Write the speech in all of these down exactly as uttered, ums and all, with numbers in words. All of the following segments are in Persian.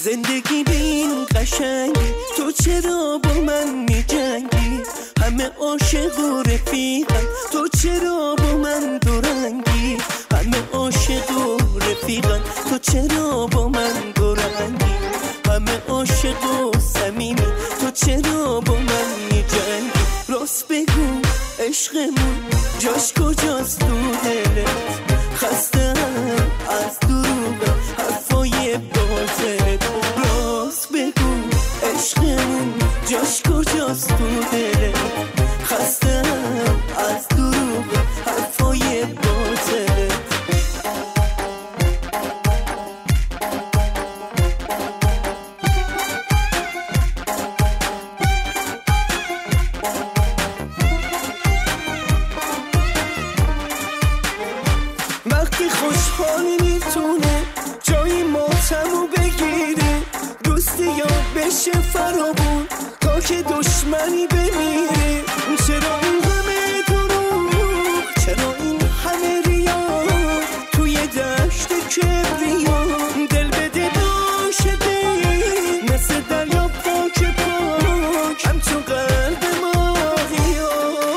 زندگی به این قشنگی، تو چرا با من میجنگی؟ همه عاشق و رفیقن، تو چرا با من دورنگی؟ همه عاشق و رفیقن، تو چرا با من دورنگی؟ همه عاشق و صمیمی، تو چرا با من میجنگی؟ راست بگو عشقمون جاش کجاست تو دلت؟ خسته‌ام از دروغ حرفای باطلت. راست بگو عشقمون جاش کجاست تو دلت؟ خسته‌ام از دروغ حرفای باطلت. وقتی خوشحالی میتونه جایی ماتمو بگیره، دوستی یا بشه فرامون تا که دشمنی بمیره. چرا این همه دروغ، چرا این همه ریا توی دشت کبریا؟ دل بده باشه دل مثل دریا پاک پاک، هم تو قلب ماهیا.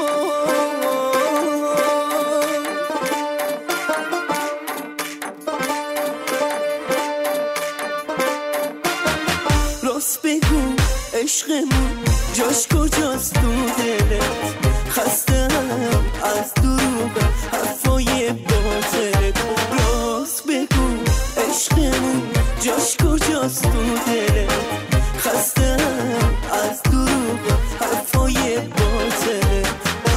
راست بگو عشقمون جاش کجاست تو دلت؟ خسته‌ام از دروغ حرفای باطلت. راست بگو عشقمون جاش کجاست تو دلت؟ خسته‌ام از دروغ حرفای باطلت.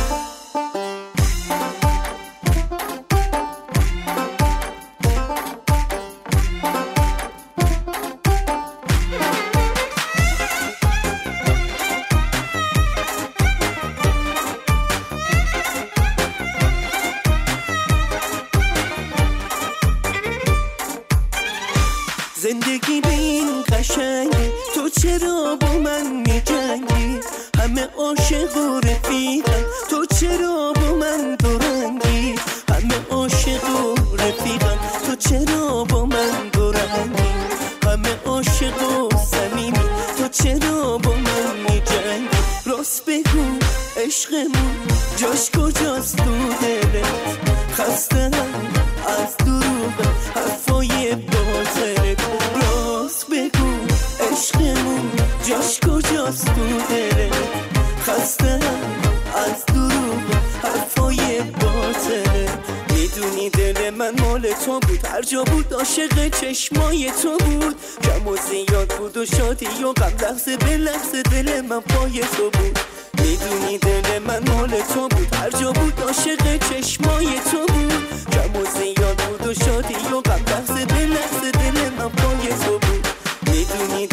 زندگی به این قشنگی، تو چرا با من میجنگی؟ همه عاشق و رفیقن، تو چرا با من دورنگی؟ همه عاشق و رفیقن، تو چرا با من دورنگی؟ همه عاشق و صمیمی، تو چرا با من میجنگی؟ راست بگو عشقمون جاش کجاست تو دلت؟ خسته‌ام از دروغ حرفای باطلت. راست بگو عشقمون جاش کجاست تو دلت؟ خسته‌ام از دروغ حرفای باطلت. میدونی دل من مال تو بود، هر جا بود عاشق چشمای تو بود. کم و زیاد بود و شادی و غم، لحظه به لحظه دل من پای تو بود. میدونی دل من مال تو بود، هر جا بود عاشق چشمای تو بود. کم و زیاد بود و شادی و غم، لحظه به لحظه دل من پای تو بود. میدونی